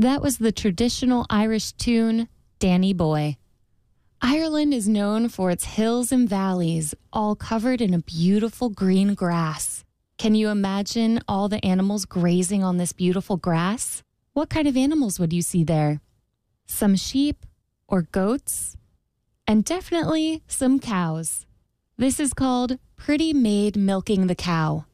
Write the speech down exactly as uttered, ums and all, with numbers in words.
That was the traditional Irish tune, Danny Boy. Ireland is known for its hills and valleys, all covered in a beautiful green grass. Can you imagine all the animals grazing on this beautiful grass? What kind of animals would you see there? Some sheep or goats? And definitely some cows. This is called Pretty Maid Milking the Cow.